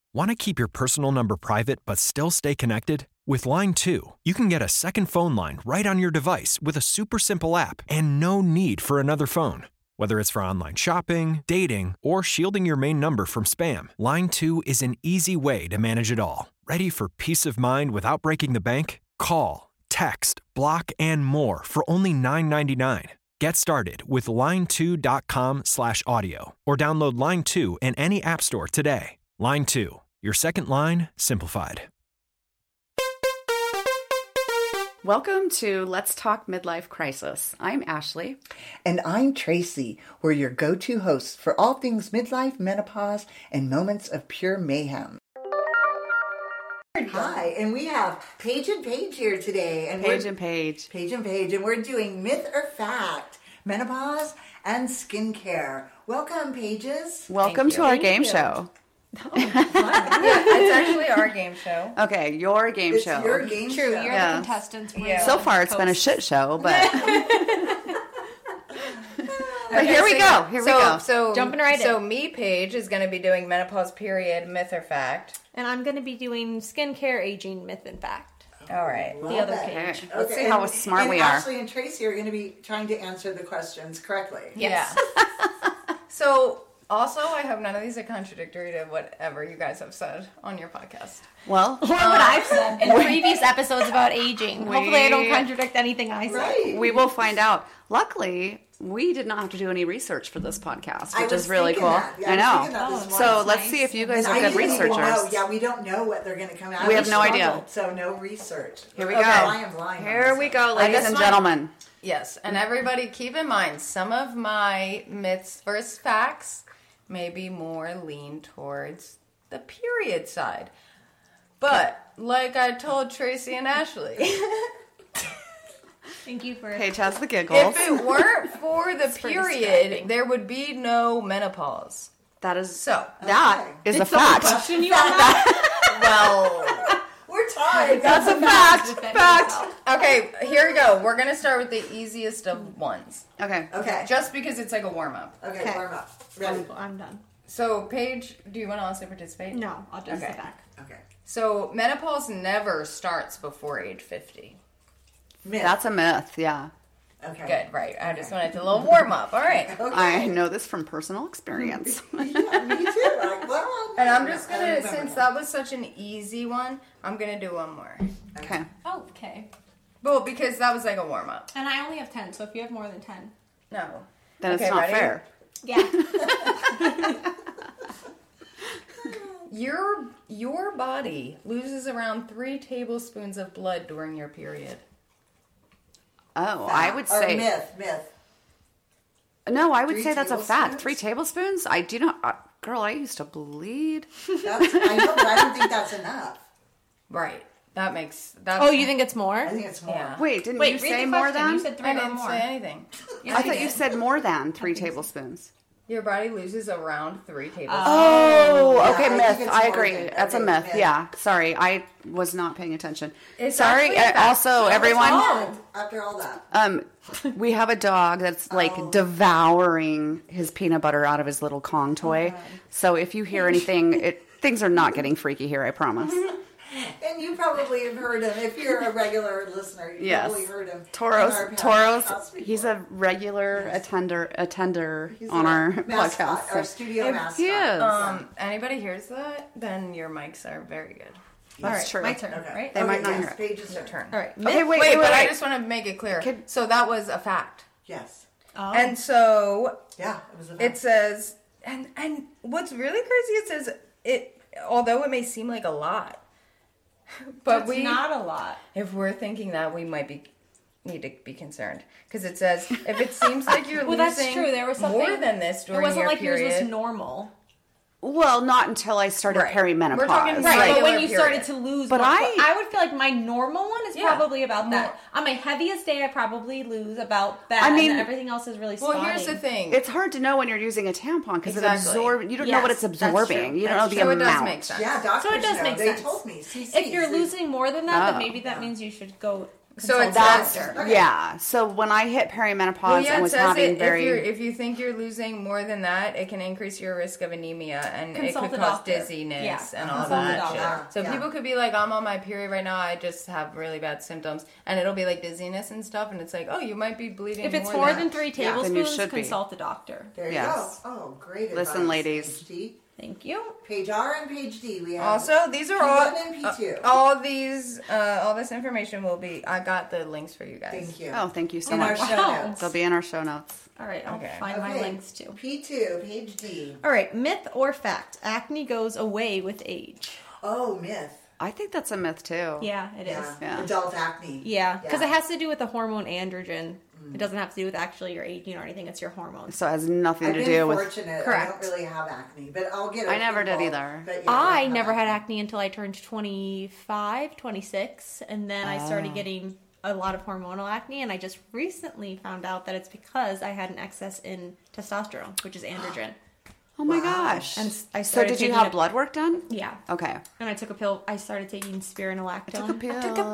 Want to keep your personal number private but still stay connected? With Line 2, you can get a second phone line right on your device with a super simple app and no need for another phone. Whether it's for online shopping, dating, or shielding your main number from spam, Line 2 is an easy way to manage it all. Ready for peace of mind without breaking the bank? Call, text, block, and more for only $9.99. Get started with line2.com/audio or download Line 2 in any app store today. Line 2, your second line simplified. Welcome to Let's Talk Midlife Crisis. I'm Ashley. And I'm Tracy. We're your go-to hosts for all things midlife, menopause, and moments of pure mayhem. Hi, and we have Paige and Paige here today. And Paige and Paige. Paige and Paige, and we're doing Myth or Fact, menopause, and skincare. Welcome, Pages. Welcome to our game show. Yeah, it's actually our game show. Okay, your game It's show. your game True, show. you're the contestants. Yeah. So far, it's been a shit show, but but here we so go. yeah. Here we go. So Jumping right in. So me, Paige, is going to be doing menopause period, myth or fact. And I'm going to be doing skincare, aging, myth, and fact. All right. The other it. page. Okay, let's see how smart we are. Ashley and Tracy are going to be trying to answer the questions correctly. Yes. Yeah. So also, I hope none of these are contradictory to whatever you guys have said on your podcast. Well, Or what I've said in previous episodes about aging. Hopefully I don't contradict anything I said. Right. we will find out. Luckily, we did not have to do any research for this podcast, I which was is really thinking cool. that. Yeah, I I was thinking know. that this So morning. let's see if you guys And are I good didn't even know. researchers. Yeah, we don't know what they're going to come out. We have no idea. struggled, So no research. Here we Okay, go. I am blind. Here we go, ladies That's and fine. gentlemen. Yes, and everybody keep in mind, some of my myths versus facts may be more lean towards the period side. But, like I told Tracy and Ashley, Thank you for... Paige has the giggles. if it weren't for the pretty period, distracting. there would be no menopause. That is So, that is a fact. Question you on that? well, We're tied. That's a fact. Fact. okay, here we go. We're going to start with the easiest of ones. Okay. Okay. Just because it's like a warm-up. Okay, warm up. Ready? I'm done. So, Paige, do you want to also participate? No, I'll just Okay. sit back. Okay. So, menopause never starts before age 50. Myth. That's a myth. Yeah. okay. Good, right. I just wanted a little warm-up. All right. Okay. I know this from personal experience. Yeah, me too. Like, well, And I'm just going to, remember since that was such an easy one, I'm going to do one more. Okay. Oh, okay. Well, because that was like a warm-up. And I only have 10, so if you have more than 10. No. Then Okay, it's not ready? fair. Yeah. Your body loses around 3 tablespoons of blood during your period. Oh, I would Or say myth. no. I would 3 say that's a fact. tablespoons? 3 tablespoons. I do not. Girl, I used to bleed. I know, but I don't think that's enough. Right. That makes... That's, Oh, you think it's more? I think it's more. Yeah. Wait, didn't Wait, you read say the more question. than? You said 3 I or didn't more. say anything. I thought you said more than 3 tablespoons. Your body loses around 3 tablespoons. Oh, Yeah, okay, I think myth. it's I more agree. than- That's a okay, myth. myth. Yeah. Sorry, I was not paying attention. It's Sorry. actually a fact. Also, everyone, After all that. we have a dog that's like devouring his peanut butter out of his little Kong toy. So if you hear anything, things are not getting freaky here. I promise. And you probably have heard him. If you're a regular listener, you Yes. probably heard him. Toros, on our podcast he's a regular attender He's on a our mascot, podcast. our So studio mascot. he is. Anybody hears that, then your mics are very good. That's true. My turn, Okay. right? They might not hear yes, it. Paige's Your turn. All right. Okay, Myth. wait. But I just want to make it clear. Could- So that was a fact. Yes. Oh. And so Yeah, it was a it says, and what's really crazy, it says, although it may seem like a lot, but That's not a lot. if we're thinking that, we might need to be concerned. Because it says, if it seems like you're Well, losing that's true. There was something more than this during It wasn't your like period. yours was normal. Well, not until I started Right. perimenopause. We're talking Right, Regular but when you period. started to lose, But more, I would feel like my normal one is Yeah. probably about that. More. On my heaviest day, I probably lose about that. I mean- and everything else is really Well, spotty. here's the thing. It's hard to know when you're using a tampon because it Exactly. absorbs. You don't know what it's Yes, that's absorbing. true. You don't know That's the so it amount. does make sense. Yeah, doctors So it does know. make They sense. told me. CCs, If you're they- losing more than that, Oh. then maybe that means you should go So it consult a says- doctor. Okay. Yeah. So when I hit perimenopause Well, yeah, and it was says having it, very if you think you're losing more than that, it can increase your risk of anemia and Consult it could a cause doctor. dizziness Yeah, and all consult a that doctor. shit. So Yeah. people could be like, I'm on my period right now, I just have really bad symptoms, and it'll be like dizziness and stuff, and it's like, oh, you might be bleeding. If it's more more than 3 then you tablespoons, should be. consult a doctor. There Yes. you go. Oh, great Listen, advice, ladies. Page D. Thank you. Page R and page D. We have Also, these are P1 all and P2. all these all this information will be. I got the links for you guys. Thank you. Oh, thank you so in our much. show Wow. notes. They'll be in our show notes. All right, I'll Okay. find my Okay. links too. P2, page D. All right, myth or fact? Acne goes away with age. Oh, myth. I think that's a myth too. Yeah, it is. Yeah. Yeah. Adult acne. Yeah, because Yeah. it has to do with the hormone androgen. It doesn't have to do with actually your aging or anything. It's your hormones. So it has nothing I've to been do with. fortunate. I Correct. don't really have acne, but I'll get a I never did pimple, either. but yeah, I don't never have had acne until I turned 25, 26, and then I started getting a lot of hormonal acne, and I just recently found out that it's because I had an excess in testosterone, which is androgen. Oh my Wow. gosh. And I So started did you taking have a- blood work done? Yeah. Okay. And I took a pill. I started taking spironolactone. Took a pill. I took a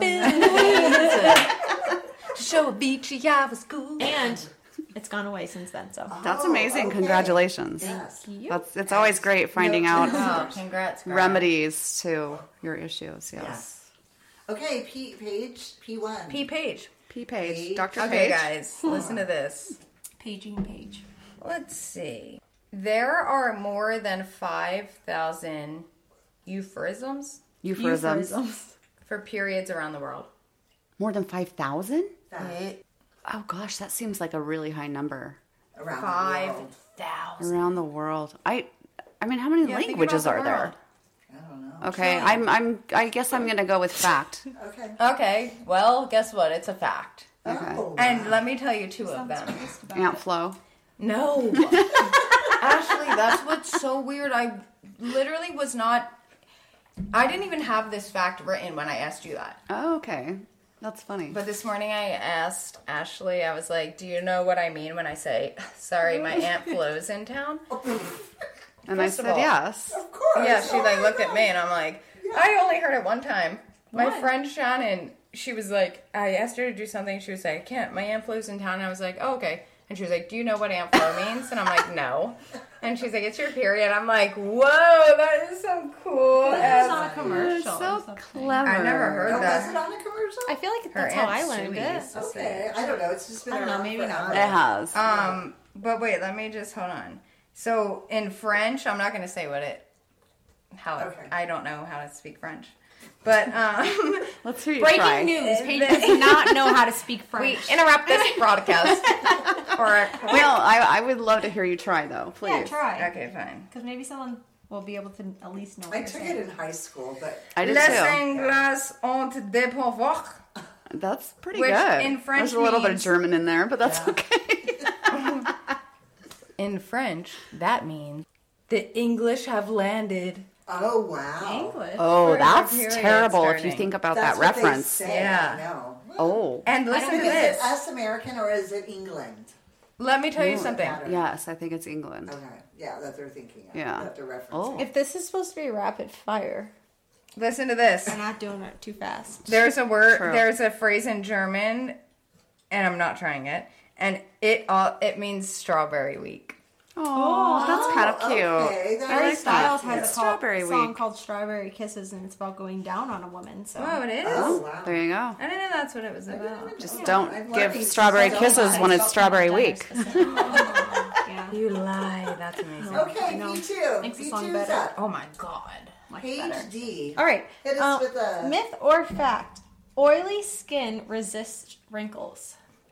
pill. Show a beachy, I was cool. And it's gone away since then, so. That's Oh, amazing. okay. Congratulations. Yes. It's always great finding out Oh, congrats, girl. remedies to your issues. Yes. Yes. Okay, page P1. P page. P page. Dr. Okay, Page. guys, listen to this. Paging page. Let's see. There are more than 5,000 euphemisms Euphemisms. for periods around the world. More than 5,000? Fast. Oh gosh, that seems like a really high number. Around the world. 5,000. Around the world. I mean, how many Yeah, think languages about are the there? world. I don't know. Okay, I guess I'm gonna go with fact. Okay. Okay, well, guess what? It's a fact. Okay. Oh, And let me tell you two of them. Aunt Flo. No. Ashley, that's what's so weird. I literally was not. I didn't even have this fact written when I asked you that. Oh, okay. That's funny. But this morning I asked Ashley, I was like, do you know what I mean when I say, sorry, my Aunt Flo's in town? And I first of said all- yes. Of course. Yeah, she Oh like my looked at God. me and I'm like, I only heard it one time. My What? friend Shannon, she was like, I asked her to do something. She was like, I can't. My Aunt Flo's in town. And I was like, oh, okay. And she was like, do you know what Aunt Flo means? And I'm like, no. And she's like, it's your period. I'm like, whoa, that is so cool. It's on a commercial. or So something. clever. I never heard Oh, was that. it on a commercial? I feel like Her that's how Aunt I learned Sue it. used to say Okay, I don't know. It's just been I don't know, around maybe forever. not. It has. But wait, let me just hold on. So in French, I'm not going to say Okay. I don't know how to speak French. But Let's hear you Breaking try. news. Paige does not know how to speak we French. interrupt this broadcast for a quick. No, I would love to hear you try though, please. Yeah, try. Okay, fine. Because maybe someone will be able to at least know what I you're took saying. it in high school, but I did Les too. Angles ont des pouvoirs. That's pretty Which good. in French There's a little bit of means- German in there, but that's Yeah. okay. In French, that means the English have landed. oh wow. English. Oh, For the that's period terrible if you starting. think about That's that what they reference. say, Yeah. I know. Oh, And listen to Is this. it us American or is it England? Let me tell you Ooh, something. matter. yes, I think it's England. Okay. Yeah, that they're thinking of. Yeah. That they're referencing. Oh. If this is supposed to be rapid fire, Listen to this. we're not doing it too fast. There's a word. True. There's a phrase in German, and I'm not trying it. And it means strawberry week. Oh, that's kind of cute. Okay, that Harry is Styles cute. has a Strawberry song Week. called Strawberry Kisses, and it's about going down on a woman. So Oh, it is. Oh wow. There you go. I didn't know that's what it was about. Just Yeah, don't I'm give learning strawberry so kisses much. when it's strawberry week. yeah, You lie. That's amazing. Okay, know. P2. Makes the P2's song better. up. Oh my god. much Page better. D. All right. Hit us with a... myth or fact: oily skin resists wrinkles.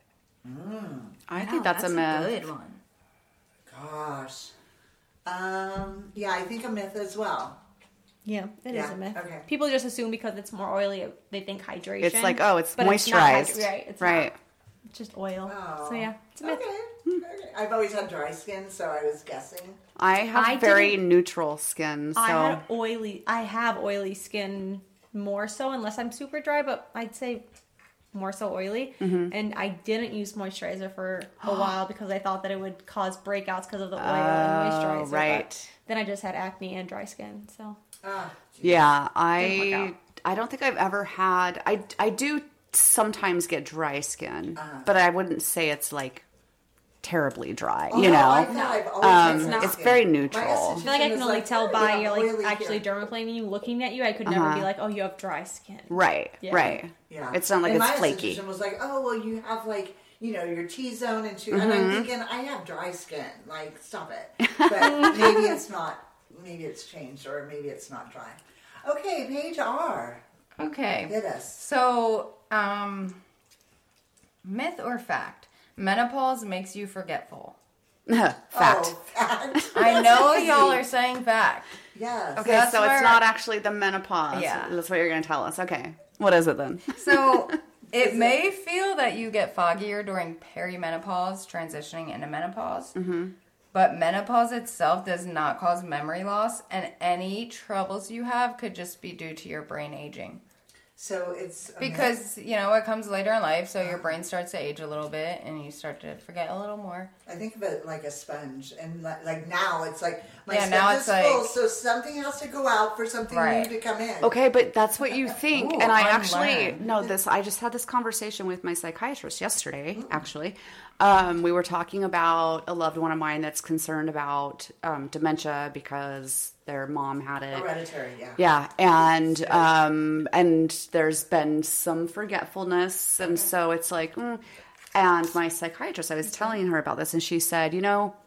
I think that's a myth. good one. Gosh. Yeah, I think a myth as well. Yeah, it is Yeah, a myth. okay. People just assume because it's more oily, they think hydration. It's like, oh, it's but moisturized. It's not right. It's right. not. It's just oil. Oh. So yeah, it's a myth. Okay. Okay. I've always had dry skin, so I was guessing. I have I very didn't- neutral skin, so I have oily skin more so, unless I'm super dry, but I'd say more so oily. Mm-hmm. And I didn't use moisturizer for a while because I thought that it would cause breakouts because of the oil and moisturizer. but right. then I just had acne and dry skin. So Ah, yeah, Didn't work I don't think I've ever had. I do sometimes get dry skin, but I wouldn't say it's like terribly dry. You no, know, I've always had dry it's skin. very My neutral. I feel like I can esthetician only was tell by yeah, you're oily like actually here. dermaplaning you, looking at you. I could never be like, oh, you have dry skin. Right, Yeah. right. Yeah. It's not like and it's my flaky. esthetician was like, oh, well, you have like, your T-zone and and I'm thinking, I have dry skin. Like, stop it. But maybe it's not, maybe it's changed or maybe it's not dry. Okay, page R. Okay. Hit us. So, myth or fact? Menopause makes you forgetful. Fact. Oh, fact. I know y'all are saying fact. Yes. Okay, That's so where- it's not actually the menopause. Yeah. That's what you're going to tell us. Okay. What is it then? So, it may feel that you get foggier during perimenopause, transitioning into menopause. Mm-hmm. But menopause itself does not cause memory loss, and any troubles you have could just be due to your brain aging. So it's a Because, it comes later in life, so your brain starts to age a little bit, and you start to forget a little more. I think of it like a sponge, and like now it's like my Yeah, now sponge it's is like- full, so something has to go out for something Right. new to come in. Okay, but that's what you think. Ooh, and I unlearn. actually I just had this conversation with my psychiatrist yesterday, actually. We were talking about a loved one of mine that's concerned about dementia because their mom had it. Hereditary, yeah. Yeah, and there's been some forgetfulness, and so it's like, and my psychiatrist, I was telling her about this, and she said,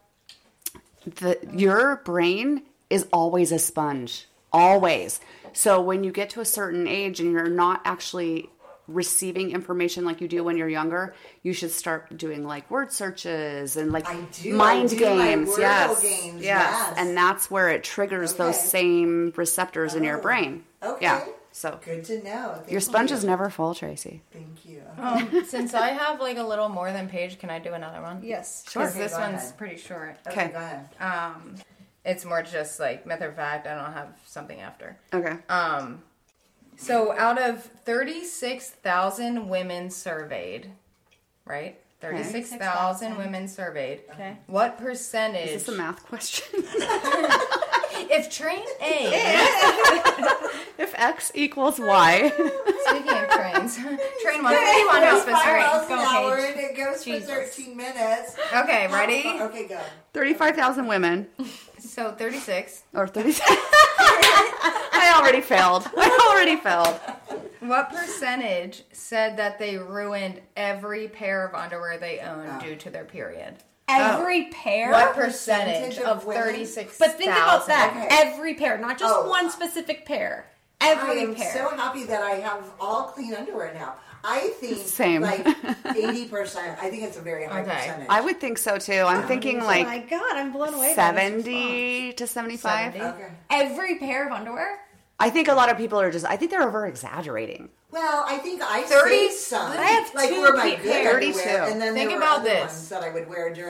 your brain is always a sponge, always. So when you get to a certain age and you're not actually receiving information like you do when you're younger, you should start doing like word searches and like I do mind like games. Wordle Yes. games, Yes. yes. And that's where it triggers those Okay. same receptors in your Oh, brain. okay. Yeah. So Good to know. Thank your sponges you. never full, Tracy. Thank you. Since I have like a little more than page, can I do another one? Yes. Because Okay, this go one's ahead. pretty short. Okay. Go ahead. It's more just like myth or fact. I don't have something after. Okay. So out of 36,000 women surveyed, right? 36,000 women surveyed. Okay. What percentage? Is this a math question? If train A, If X equals Y. speaking of trains, train 151 hospice Five rate. miles an Go, hour Paige. and it goes Jesus. for 13 minutes. Okay, ready? Okay, go. 35,000 women. So 36. Or 36. I already failed. What percentage said that they ruined every pair of underwear they own due to their period? Every pair? What percentage percentage of of women? 36,000? But think about that. Okay. Every pair, not just Oh. one specific pair. I Every am pair. so happy that I have all clean underwear now. I think Same. like 80%. I think it's a very high Okay. percentage. I would think so too. I'm thinking Oh my like god, I'm blown away by this 70 to 75. 70. Okay. Every pair of underwear? I think a lot of people are I think they're over exexaggerating. Well, I think I 30 saved some. I have like two were my pairs. good 32. underwear, and then Think there were about other this. ones that I would wear during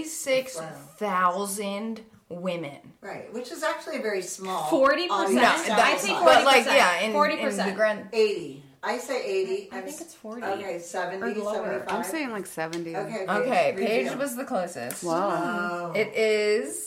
36,000 women. Right, which is actually a very small 40%. audience No, sample I think size. But like, 40%. yeah, in 40%. the grand... 80. I say 80. I think it's 40. Okay, 70, Or lower. 75. I'm saying like 70. Okay, Okay, Paige reveal. was the closest. Wow. Oh. It is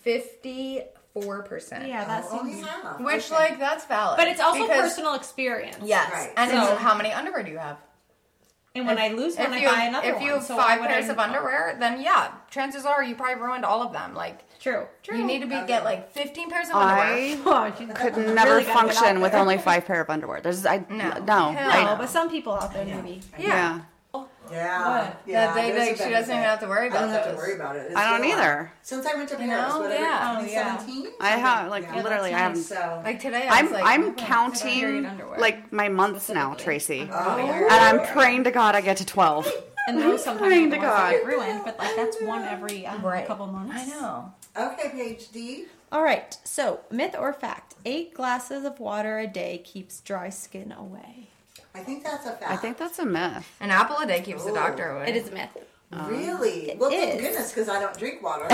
54%. Yeah, that Only seems... half. Which, Okay. like, that's valid. But it's also because- personal experience. Yes. Right. And So- it's how many underwear do you have? And when I lose one, I you buy another one. If you have So 5 when pairs I- of underwear, then yeah, chances are you probably ruined all of them. Like, True. you need to get like 15 pairs of underwear. I Oh, you could really never gotta get function out with there. only 5 pair of underwear. No. No. No, but some people out there maybe. Yeah. Yeah. What? Yeah. That they, there's a like, she doesn't even have to worry I don't about have to those. worry about it. It's I don't still on. either. Since I went to Paris, know? whatever, Yeah. 2017? I have like Yeah, literally I that's haven't. nice. So, Like today, I was like, I'm oh, period counting underwear. like my months now, Tracy. oh, And I'm praying to God I get to 12. And those sometimes praying are the to ones that God. get ruined, but like that's one every couple months. I know. okay, Paige D. All right. So, myth or fact? 8 glasses of water a day keeps dry skin away. I think that's a fact. I think that's a myth. An apple a day keeps the doctor away. It is a myth. Really? Well, thank is. goodness, because I don't drink water.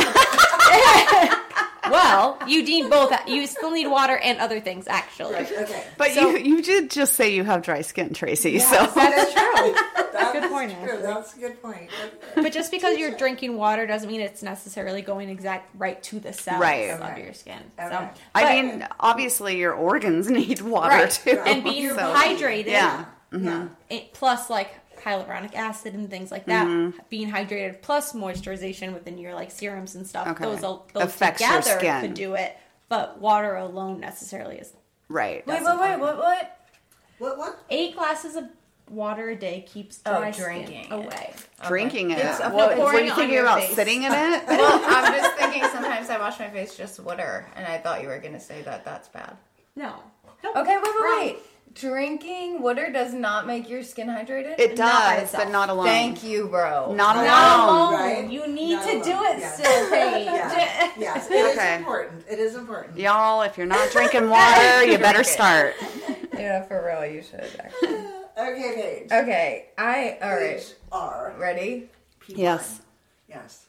Well, you need both. You still need water and other things, actually. Okay. But So- you did just say you have dry skin, Tracy. Yes, So that's true. Good point, True. actually. That's a good point. But just because you're drinking water doesn't mean it's necessarily going right to the cells Right. under your skin. So, Okay. I but- mean, obviously your organs need water right. too. And being so- hydrated Yeah. Yeah. Plus like hyaluronic acid and things like that. Being hydrated plus moisturization within your like serums and stuff. Okay. Those Affects your together skin. could do it. But water alone necessarily is. Right. Wait, what? What? 8 glasses of water a day keeps dry drinking skin it. away. Drinking it. Yeah. What, Pouring were it you on thinking your about face. sitting in it? Well, I'm just thinking sometimes I wash my face just water, and I thought you were going to say that that's bad. No. Okay, wait. Drinking water does not make your skin hydrated? It Not by does, itself. but not alone. Thank you, bro. Not alone. Not alone. Right? You need Not to do alone. it Yes. still, Paige. Yes, it is Okay. important. It is important. Y'all, if you're not drinking water, you better start. Yeah, for real, you should actually. Okay, Paige. Okay, all right. Page R. Ready? P1. Yes. Yes.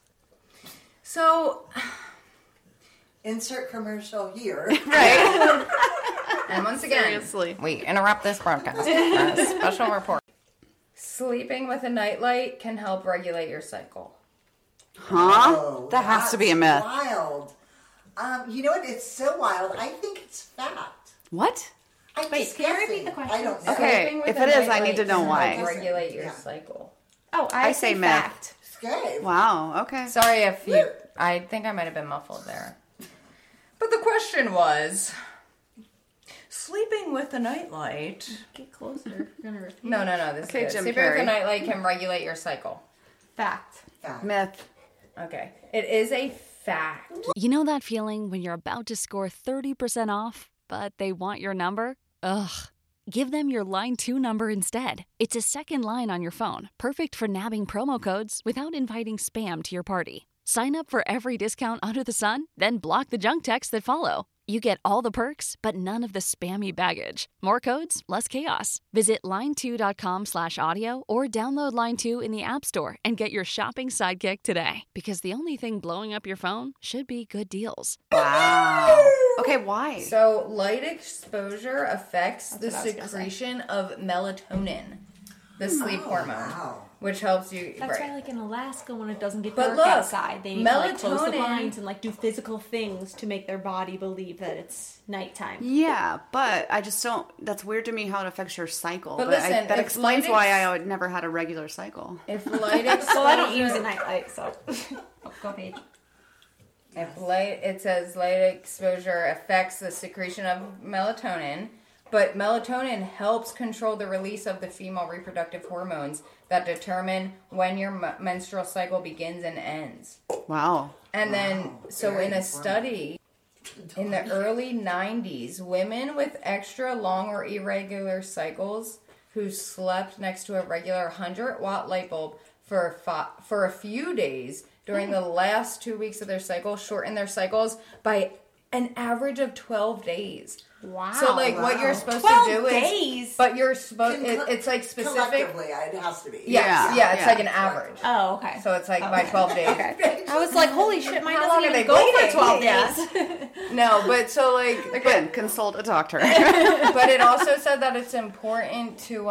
So, Insert commercial here. Right. and once again, Seriously. we interrupt this broadcast for a special report. Sleeping with a nightlight can help regulate your cycle. Huh? Oh, That has to be a that's myth. Wild. You know what? It's so wild. I think it's fact. What? I'm Wait, just can you repeat guessing. the question? I don't know. Okay. Sleeping with if a it is, I nightlight need to know can why. help regulate your Yeah. cycle. Oh, I I say say myth. fact. Okay. Wow. Okay. Sorry if you. I think I might have been muffled there. But the question was sleeping with a nightlight. Get closer. You're gonna repeat. No, this Okay, is good. Jim Sleeping with a Carrey. nightlight can regulate your cycle. Fact. Fact. Myth. Okay. It is a fact. You know that feeling when you're about to score 30% off, but they want your number? Ugh. Give them your Line 2 number instead. It's a second line on your phone, perfect for nabbing promo codes without inviting spam to your party. Sign up for every discount under the sun, then block the junk texts that follow. You get all the perks, but none of the spammy baggage. More codes, less chaos. Visit line2.com/audio or download Line 2 in the App Store and get your shopping sidekick today. Because the only thing blowing up your phone should be good deals. Wow. Okay, why? So, light exposure affects the what I was gonna say. secretion of melatonin, the sleep hormone, wow. which helps you. That's why, like in Alaska, when it doesn't get But dark look, outside, they need to like close the melatonin- blinds and like do physical things to make their body believe that it's nighttime. Yeah, but I just don't. That's weird to me how it affects your cycle. But But listen, that if explains light why I would never had a regular cycle. If light exposure, Well, I don't use a nightlight, so go Paige. it says light exposure affects the secretion of melatonin, but melatonin helps control the release of the female reproductive hormones that determine when your menstrual cycle begins and ends. Wow. And then, so very in a informative. study in the early 90s, women with extra long or irregular cycles who slept next to a regular 100-watt light bulb for a few days during the last 2 weeks of their cycle shortened their cycles by an average of 12 days. Wow. So, like, what you're supposed to 12 do is... days? But you're supposed... It's, like, specific... Collectively, it has to be. Yeah, Yeah. it's like an average. Oh, okay. So it's like by 12 days. Okay. I was like, holy shit, mine How long doesn't are even they go for bleeding? 12 Yeah. days. No, but so, like... Again, consult a doctor. But it also said that it's important to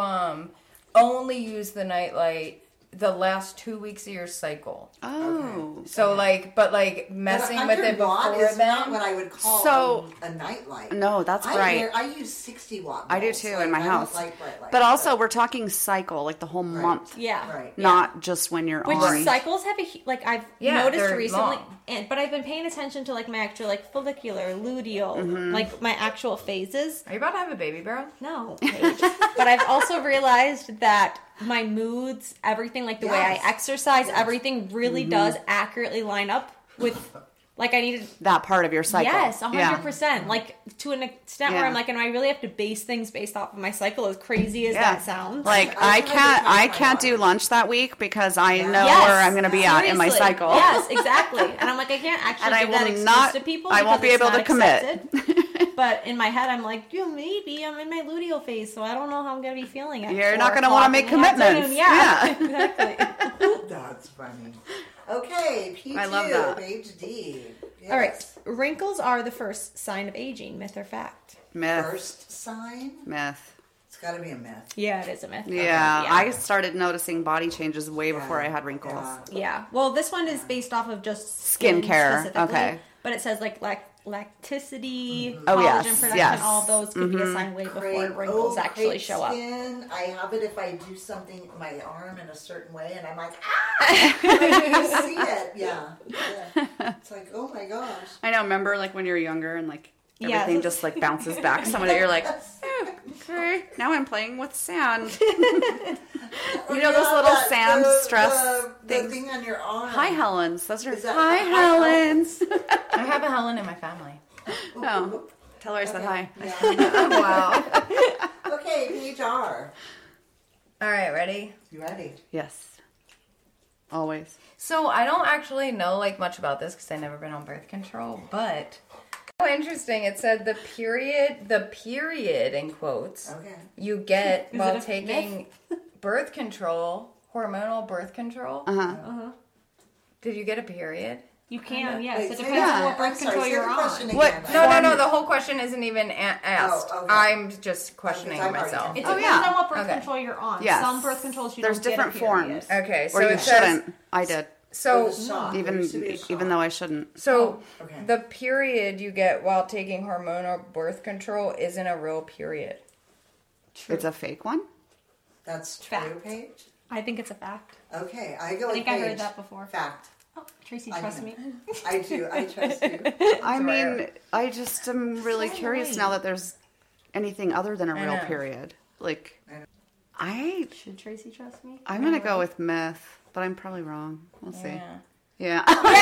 only use the nightlight the last 2 weeks of your cycle. Oh. So like, but like messing with it 100 watt before is not then. what I would call So- a nightlight. No, that's right. I use 60 watt. I do bulbs, too like, in my I don't house. like bright lights, But also, we're talking cycle, like the whole month. Yeah. right. Not just when you're Which on. cycles have like I've Yeah, noticed they're recently, long. but I've been paying attention to like my actual like follicular, luteal, like my actual phases. Are you about to have a baby, bro? No, Paige. But I've also realized that my moods, everything, like the way I Yes. exercise, everything really does accurately line up with, like I needed. That part of your cycle. Yes, Yeah. 100%. Like to an extent where Yeah. I'm like, and I really have to base things based off of my cycle, as crazy as Yeah. that sounds. Like I I tried to can't time my do body. lunch that week because I know Yes. where I'm going to be at in my Seriously. cycle. Yes, exactly. And I'm like, I can't actually And I give that will excuse not- to people. I won't because be able it's to not commit. accepted. But in my head, I'm like, yeah, maybe I'm in my luteal phase, so I don't know how I'm going to be feeling. At You're 4 not gonna wanna o'clock make in the commitments. afternoon. Yeah, Yeah. exactly. That's funny. Okay, P2, I love that. page D. Yes. All right, wrinkles are the first sign of aging. Myth or fact? Myth. First sign? Myth. It's got to be a myth. Yeah, it is a myth. Yeah, I started noticing body changes way before I had wrinkles. Yeah. Yeah. Well, this one is based off of just Skincare, specifically, okay. But it says like lacticity, Oh, collagen yes, production, yes. all those could be a sign way before wrinkles actually show up. Skin. I have it if I do something my arm in a certain way, and I'm like, ah! I see it. Yeah. It's like, oh my gosh. I know. Remember, like when you're younger and like Yes. everything just like bounces back. Someone that you're like, okay, now I'm playing with sand. Or You know those little that- sand stress the things. thing on your arm. Hi, Helens. Those are Is that hi, hi, Helens. I have a Helen in my family. Oh, tell her I said hi. Yeah. Wow. Okay, page R. All right, ready? You ready? Yes, always. So I don't actually know like much about this because I've never been on birth control, but so interesting. It said the period in quotes Okay. you get Is while it a taking birth control, hormonal birth control. Did you get a period? You can, yes. Wait, It say depends that. on what birth I'm sorry, control say you're the on. question again. What- No. The whole question isn't even asked. Oh, okay. I'm just questioning I've already myself. done It it. Oh, depends yeah. on what birth Okay. control you're on. Yes. Some birth controls you There's don't different get a period. forms. Okay, Or so you it says shouldn't. I did. so. Or the shot, or you should be a shot. Even though I shouldn't. So okay. the period you get while taking hormonal birth control isn't a real period. It's a fake one. That's true, Fact. Paige? I think it's a fact. Okay, I go I with think I heard Paige. that before. Fact. Oh, Tracy, I trust know. me. I do. I trust you. I rare. mean, I just am really So curious annoying. now that there's anything other than a real know. period. Like, I Should Tracy trust me? I'm gonna go with myth, but I'm probably wrong. We'll see. Yeah.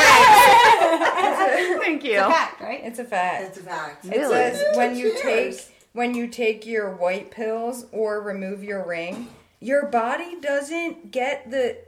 Yeah. Thank you. It's a fact, right? It's a fact. It's a fact. It Really? says Cheers. when you take your white pills or remove your ring, your body doesn't get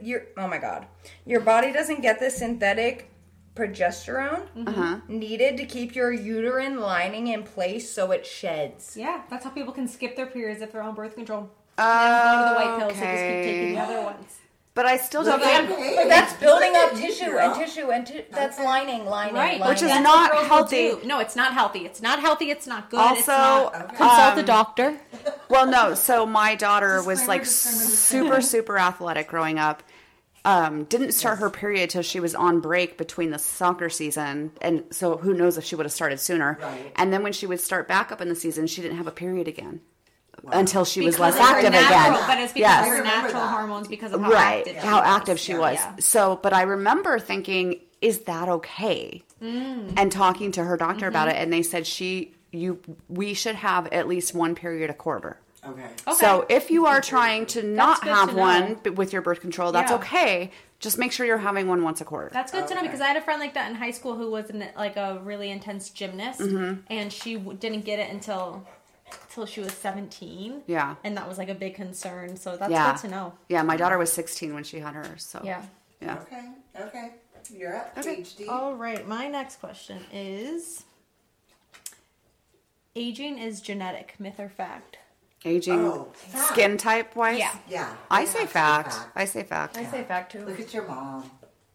your body doesn't get the synthetic progesterone needed to keep your uterine lining in place so it sheds. Yeah, that's how people can skip their periods if they're on birth control. Go to the white pills and just keep taking the other ones. But I still don't Look at think, Paige. But that's building Look up at you, tissue girl. and tissue and that's lining. Right, Which is That's not what girls will healthy. do. No, it's not healthy. It's not healthy. It's not good. it's Also, not. Consult a doctor. well, no. So my daughter was Disclaimer, like disclaimer. super athletic growing up. Didn't start her period till she was on break between the soccer season, and so who knows if she would have started sooner. Right. And then when she would start back up in the season, she didn't have a period again until she was Because less of her active natural, again. But it's because Yes. of I her remember natural that. hormones because of how Right, active how active she was. Yeah. So, but I remember thinking, is that okay? And talking to her doctor about it, and they said we should have at least one period a quarter. Okay. So if you are trying to not good have to know. one with your birth control, that's Yeah. okay. Just make sure you're having one once a quarter. That's good to know Okay. because I had a friend like that in high school who was like a really intense gymnast, and she didn't get it until she was 17. Yeah. And that was like a big concern. So that's Yeah. good to know. Yeah, my daughter was 16 when she had hers. So Yeah. yeah. Okay. You're up, Paige D. All right. My next question is: aging is genetic, myth or fact? Aging, Oh, fact. skin type wise. Yeah. Yeah. I you say have to fact. I say fact. I say fact too. Look at your mom.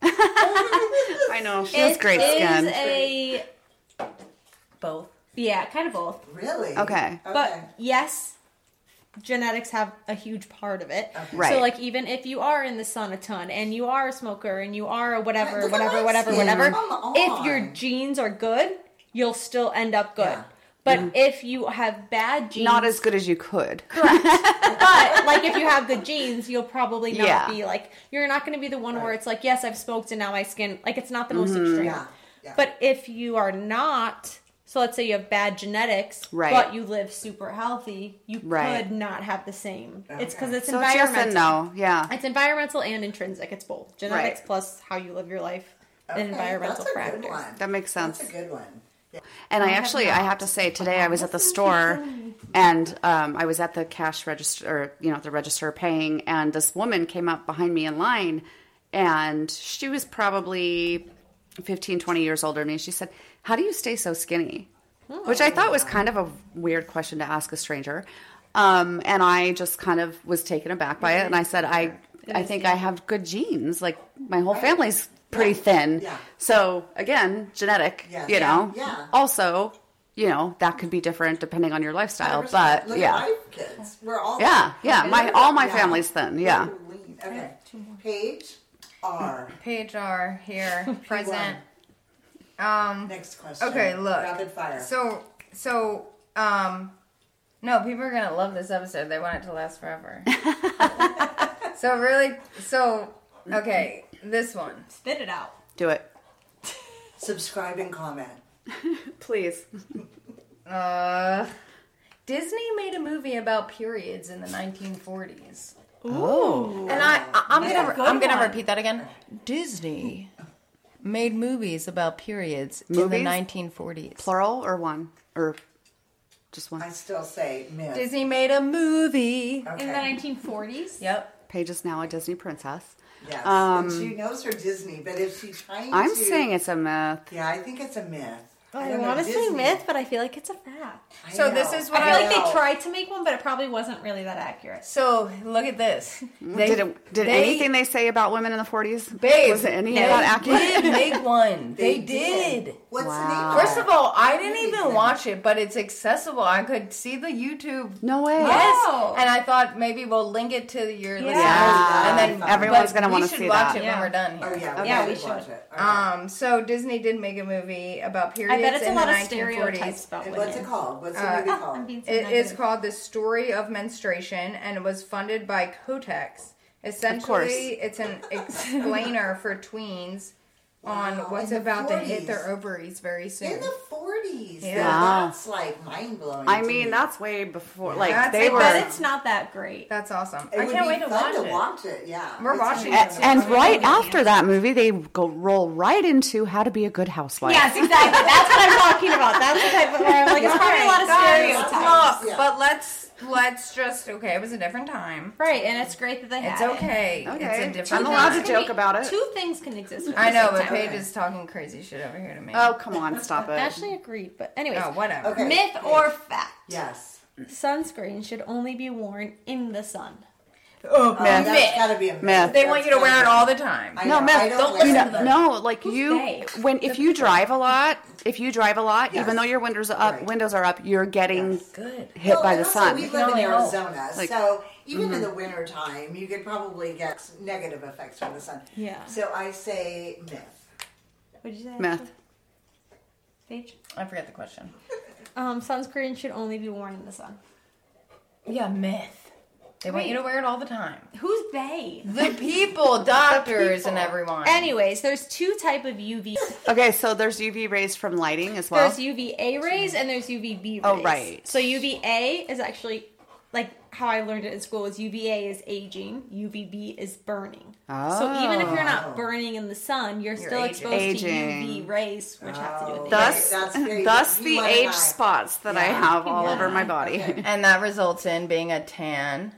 I know she has great skin. It is a Both. yeah, kind of both. Really? Okay. But yes, genetics have a huge part of it. Right. So like even if you are in the sun a ton and you are a smoker and you are a whatever, Look at my whatever, skin. whatever, Come if your on. genes are good, you'll still end up good. Yeah. But if you have bad genes, Not as good as you could. correct. But like if you have good genes, you'll probably not Yeah. be like you're not going to be the one where it's like yes, I've smoked and now my skin like it's not the most extreme. Yeah. Yeah. But if you are not, so let's say you have bad genetics, Right. but you live super healthy, you Right. could not have the same. It's because Okay. it's So it's yes environmental. and no. Yeah. It's environmental and intrinsic. It's both genetics Right. plus how you live your life Okay, and environmental that's a factors. good one. That makes sense. That's a good one. And I have to say, today I was at the store, and I was at the cash register, or, the register paying, and this woman came up behind me in line, and she was probably 15, 20 years older than me. She said, "How do you stay so skinny?" Which I thought was kind of a weird question to ask a stranger. And I just kind of was taken aback by it, and I said, I think I have good genes. Like, my whole family's pretty thin. Yeah. So, again, genetic, Yes. Yeah. Yeah. Also, that could be different depending on your lifestyle. 100%. But, Look yeah. at my kids. We're all Yeah, yeah. All my Yeah. family's thin, yeah. We're lean. Okay. Paige R. Page R here present. Next question. Okay, look. Rapid fire. No, people are gonna love this episode. They want it to last forever. Okay, this one. Spit it out. Do it. Subscribe and comment. Please. Disney made a movie about periods in the 1940s. Oh. And I'm gonna one. repeat that again. Disney made movies about periods in Movies? the 1940s. Plural or one? Or just one? I still say myth. Disney made a movie. Okay. In the 1940s? Yep. Paige is now a Disney princess. Yes. And she knows her Disney, but if she's trying I'm to... saying it's a myth. Yeah, I think it's a myth. I don't know, want to say Disney. myth, but I feel like it's a fact. I So know. this is what I feel like know. they tried to make one, but it probably wasn't really that accurate. So look at this. Did anything they say about women in the 40s? Babe, Was it any they of that accurate? did make one. They did. What's Wow. the name of First it? of all, I didn't even watch it, but it's accessible. I could see the YouTube. No way. Yes, Wow. and I thought maybe we'll link it to your listeners, Yeah. and then Everyone's but gonna wanna we should see watch that. it Yeah. when we're done here. Oh, yeah. Yeah, we we watch should. it. Okay. So Disney did make a movie about periods I bet it's a in lot the of 1940s. stereotypes about And women. what's it called? What's the movie called? I'm being so It negative. is called The Story of Menstruation, and it was funded by Kotex. Essentially, course. it's an explainer for tweens on Wow, what's in the about to hit 40s. their ovaries very soon. In the 40s. Yeah. Wow. That's like mind-blowing I to mean, me. that's way before. Yeah. Like, That's they like- were. But it's not that great. That's awesome. It I would can't be wait to fun watch it. watch it. Yeah. We're It's watching gonna it. be And amazing. right after that movie, they roll right into How to Be a Good Housewife. Yes, exactly. That's what I'm talking about. That's the type of where I'm like, it's probably a lot of stereotypes. Look, Yeah. but let's just it was a different time. Right, and it's great that they It's had okay. Okay. It's a I'm different allowed to time. joke about it. Two things can exist. At I the know, same but time. Paige is talking crazy shit over here to me. Oh, come on. Stop it. Ashley agreed, but anyways, Oh, whatever. Okay. myth or fact? Yes. Sunscreen should only be worn in the sun. Oh, Myth. That's got to be a myth. Myth. They want you to That's wear it gotta all be- the time. I No, know, myth. I don't Don't listen listen to to them. No, like Who's you, they? if you drive a lot, Yes. even though your windows are up, Right. windows are up, you're getting Yes. Good. hit Well, by and the also, sun. We can live in only hope. Arizona, Like- so even in the winter time, you could probably get negative effects from the sun. Yeah. So I say myth. What did you say? Myth. Paige? I forget the question. Sunscreen should only be worn in the sun. Yeah, myth. They want you to wear it all the time. Who's they? The people, doctors, and everyone. Anyways, there's two type of UV. Okay, so there's UV rays from lighting as well. There's UVA rays and there's UVB rays. Oh, right. So UVA is actually, like how I learned it in school, is UVA is aging, UVB is burning. So even if you're not burning in the sun, you're still aging. exposed Aging. to UV rays, which have to do with the Thus, That's very- thus you the want age an eye. spots that I Yeah. have all over my body. Okay. And that results in being a tan.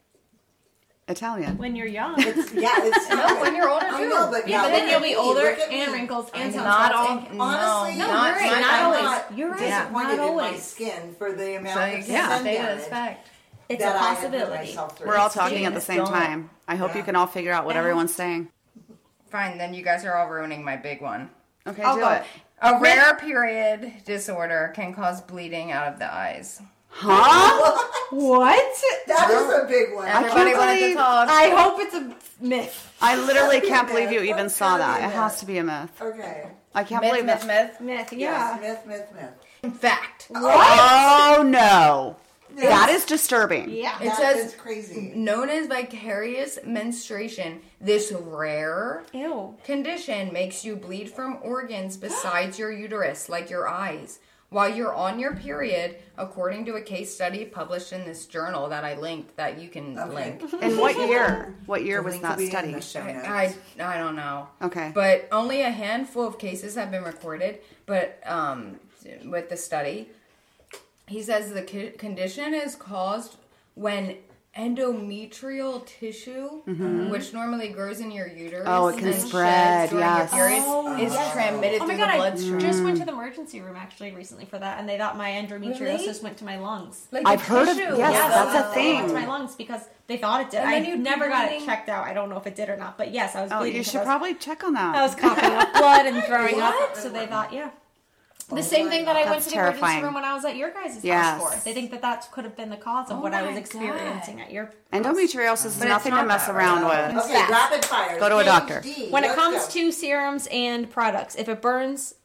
Italian. when you're young. Yeah, it's No, when you're older, I too. know, but Yeah, but look then you'll at be me, older look at and me. wrinkles and I'm Not sunspots all. and- Honestly, No, not you're right, I'm not always. not You're right, disappointed not in my always. skin for the amount So of you sun can't stay to damage this fact. It's that a I have put possibility. myself through. We're all talking at the same Don't. time. I hope you Yeah. can all figure out what everyone's saying. Fine, then you guys are all ruining my big one. Okay, I'll do go. it. A rare period disorder can cause bleeding out of the eyes. Huh? What? That is a big one. Everybody wanted to believe- talk. I hope it's a myth. I literally That's can't a believe you myth. even That's saw gotta that. be a It has myth. to be a myth. Okay. I can't Myth, believe myth, it. myth. Myth, Yes, yeah. myth. Fact. Oh no. That is disturbing. Yeah. It That says is crazy. known as vicarious menstruation, this rare Ew. condition makes you bleed from organs besides your uterus, like your eyes, while you're on your period, according to a case study published in this journal that I linked that you can link. In what year? What year The was link that will be in study? the show notes. I don't know. Okay. But only a handful of cases have been recorded. But with the study, he says the condition is caused when endometrial tissue, which normally grows in your uterus, Oh, it can and sheds spread, during yes. your period, is transmitted Oh my through god, the I bloodstream. just went to the emergency room actually recently for that, and they thought my endometriosis went to my lungs. Like I've the heard of- tissue. yes, Yes, that's a it went to thing. my lungs because they thought it did. And then I you'd be never got it bleeding. checked out. I don't know if it did or not, but yes, I was Oh, bleeding. you 'cause should probably check on I that. was coughing up blood and throwing up, What? so they thought, yeah. The same thing that I went That's to the emergency terrifying. room when I was at your guys' Yes. house for. They think that could have been the cause of Oh what I my was experiencing at your Endometriosis is But it's nothing to not mess that, around right? with. Okay, Fact. rapid fire. Go to a doctor. PhD. When it Let's comes go. to serums and products, if it burns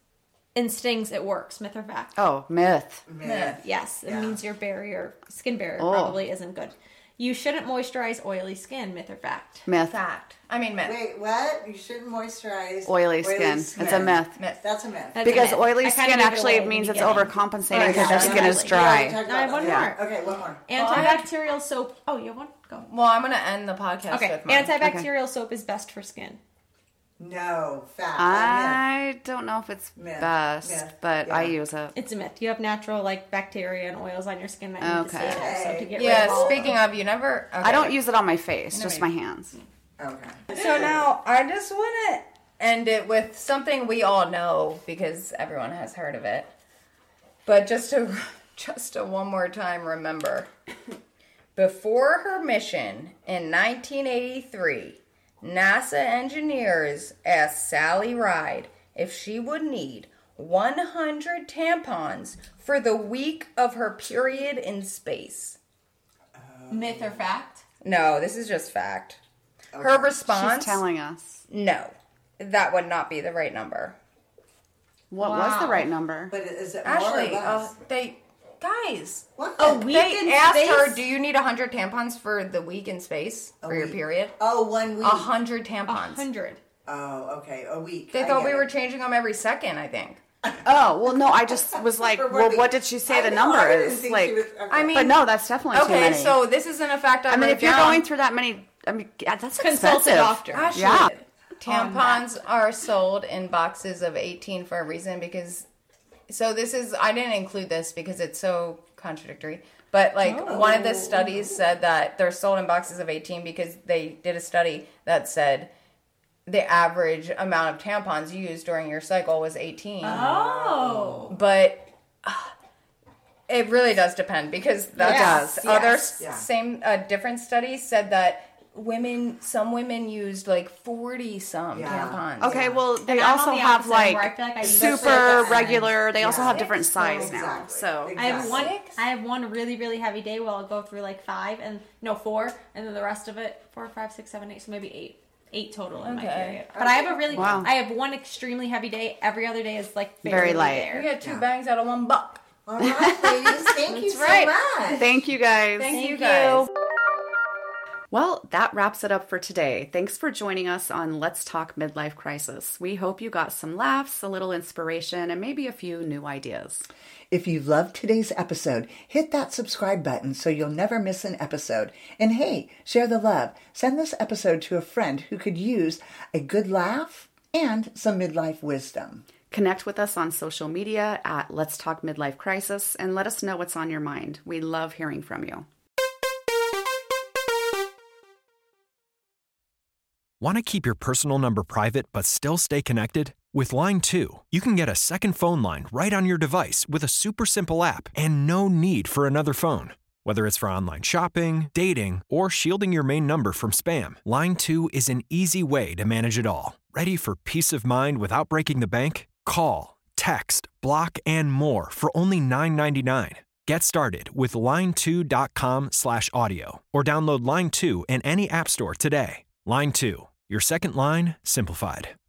in stings it works. Myth or fact? Oh, myth. Myth. Yes, it Yeah. means your skin barrier Oh. probably isn't good. You shouldn't moisturize oily skin. Myth or fact? Myth. Fact. I mean, myth. Wait, what? You shouldn't moisturize Oily skin. It's a myth. Myth. That's a myth. That's a Because myth. oily I kinda skin gave it actually away in the means it's beginning. overcompensating Oh, because your yeah, skin is exactly. dry. I have one more. Okay, one more. Antibacterial soap. Oh, you have one? Go. Well, I'm going to end the podcast Okay. with mine. Antibacterial soap is best for skin. No, fact. I don't know if it's Myth. best, Myth. but Yeah. I use it. It's a myth. You have natural bacteria and oils on your skin that need to Okay. stay there. So to get rid Yeah, of all speaking of, you never... Okay. I don't use it on my face, just my maybe. hands. Okay. So now, I just want to end it with something we all know, because everyone has heard of it. But just to one more time remember, before her mission in 1983, NASA engineers asked Sally Ride if she would need 100 tampons for the week of her period in space. myth or fact. No, this is just fact. Her response, She's telling us. no, that would not be the right number. What was the right number? But is it more Actually, or less? guys, What? A week they in asked space? her, do you need 100 tampons for the week in space for your week. period? Oh, 1 week. 100 tampons. 100. Oh, okay, a week. They I thought get we were it. changing them every second, I think. Oh, well, no, I just was like, For well, week. what did she say I the know, number I didn't is? think Like, she was- okay. I mean, but no, that's definitely too okay, many. so this isn't a fact I I mean, wrote if you're down. going through that many, I mean, yeah, that's Consult expensive. a doctor. Actually, Yeah. tampons are sold in boxes of 18 for a reason, because so this is, I didn't include this because it's so contradictory, but like one of the studies said that they're sold in boxes of 18 because they did a study that said the average amount of tampons used during your cycle was 18. Oh. But it really does depend, because Yes, other yeah. same different studies said that some women used like 40 some Yeah. tampons. Okay, well, they And I'm also on the have opposite end where I like feel like I use super it for regular. They also Yeah. have different size Exactly. now. So Exactly. I have one. Six? I have one really, really heavy day where I'll go through like 4, and then the rest of it 4, 5, 6, 7, 8. So maybe 8 total in my Okay. period. But I have a really. Wow. I have one extremely heavy day. Every other day is like Very barely light. there. You get two bangs out of $1. All right, ladies, thank you so right. much. thank you guys. Thank you guys. Well, that wraps it up for today. Thanks for joining us on Let's Talk Midlife Crisis. We hope you got some laughs, a little inspiration, and maybe a few new ideas. If you loved today's episode, hit that subscribe button so you'll never miss an episode. And hey, share the love. Send this episode to a friend who could use a good laugh and some midlife wisdom. Connect with us on social media at Let's Talk Midlife Crisis and let us know what's on your mind. We love hearing from you. Want to keep your personal number private but still stay connected? With Line 2, you can get a second phone line right on your device with a super simple app and no need for another phone. Whether it's for online shopping, dating, or shielding your main number from spam, Line 2 is an easy way to manage it all. Ready for peace of mind without breaking the bank? Call, text, block, and more for only $9.99. Get started with line2.com/audio or download Line 2 in any app store today. Line 2, your second line simplified.